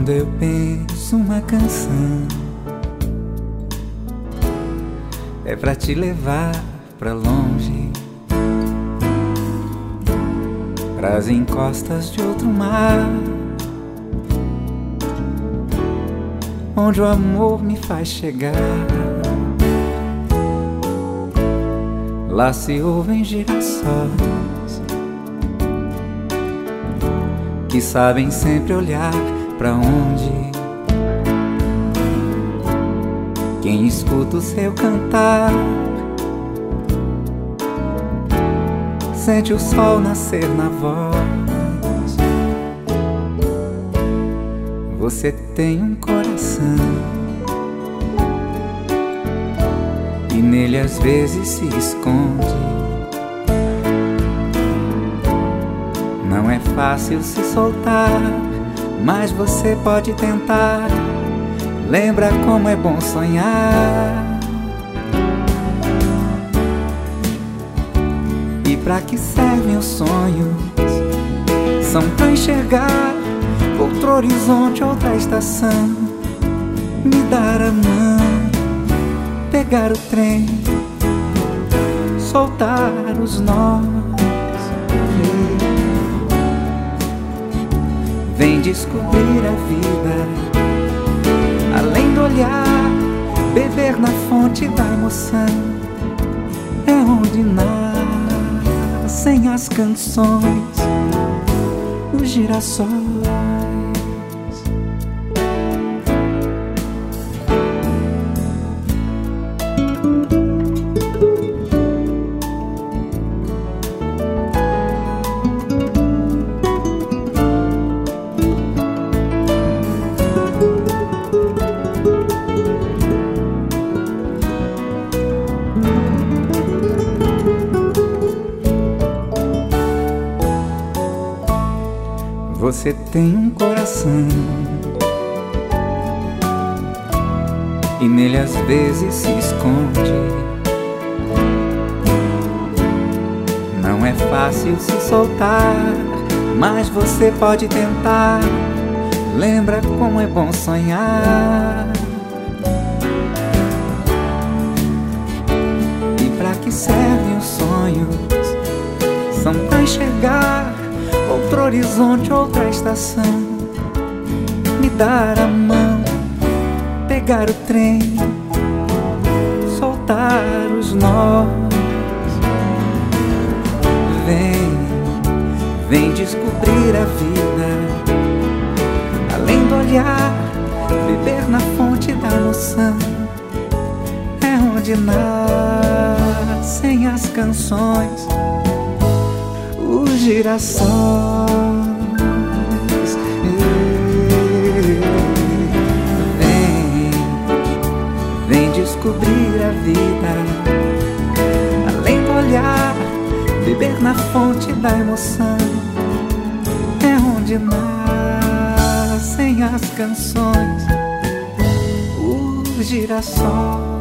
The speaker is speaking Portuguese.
Quando eu penso uma canção, é pra te levar pra longe, pras encostas de outro mar, onde o amor me faz chegar. Lá se ouvem girassóis que sabem sempre olhar pra onde quem escuta o seu cantar sente o sol nascer na voz. Você tem um coração e nele às vezes se esconde. Não é fácil se soltar, mas você pode tentar. Lembra como é bom sonhar. E pra que servem os sonhos? São pra enxergar outro horizonte, outra estação. Me dar a mão, pegar o trem, soltar os nós. Vem descobrir a vida, além do olhar, beber na fonte da emoção. É onde nascem as canções, os girassóis. Você tem um coração e nele às vezes se esconde. Não é fácil se soltar, mas você pode tentar. Lembra como é bom sonhar. E pra que servem os sonhos? São pra enxergar outro horizonte, outra estação. Me dar a mão, pegar o trem, soltar os nós. Vem descobrir a vida, além do olhar, beber na fonte da emoção. É onde nascem as canções, os girassóis. Vem descobrir a vida, além do olhar, beber na fonte da emoção. É onde nascem as canções, os girassóis.